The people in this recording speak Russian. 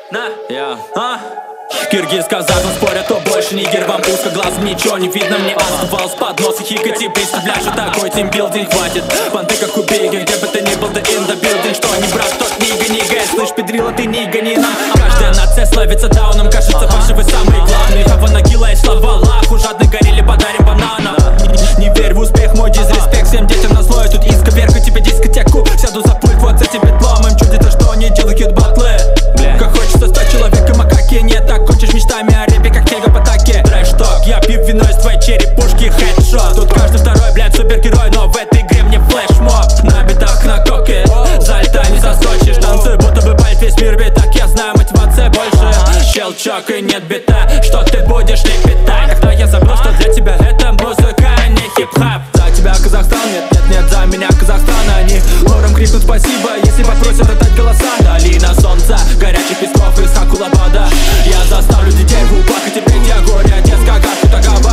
Киргиз, казахом спорят, кто больше нигер. Вам узко глазом ничего не видно. Мне оставалось под нос и хикать и представлять, что такой тимбилдинг хватит. Понты как у Биги, где бы ты ни был, ты in the building. Что не брат, тот нига, нига. Слышь, педрила, ты нига, не нам. Каждая нация славится дауном. Кажется, ваши вы самые главные. Хава нагила и слава Аллаху. Жадные горели, подарим бананов. Не верь в успех, мой дизреспект. Всем детям на зло, тут исковерку тебе дискотеку. Сяду за пульт, вот с этим дипломом. Чудится, что они делают батлы. Как хочется стать человеком, а как я не так. Кончишь мечтами о рэпе, как Тега по таке. Трэш-ток, я пью вино из твоей черепушки. Хедшот, тут каждый второй, блядь, супергерой. Но в этой игре мне флешмоб. На битах, на коке, залетай, не соскочишь. Танцуй, будто бы палит весь мир, ведь так я знаю, мотивация больше. Щелчок и нет бита, что ты будешь лепетать. Когда я забыл, что для тебя это музыка, а не хип-хап. За тебя Казахстан, нет, за меня Казахстан. Они хором крикнут спасибо, если попросят отдать голоса. Долина солнца, горячих песков из Хакулабада. Я заставлю детей в упах, и теперь я горе, отец, как Акутагава.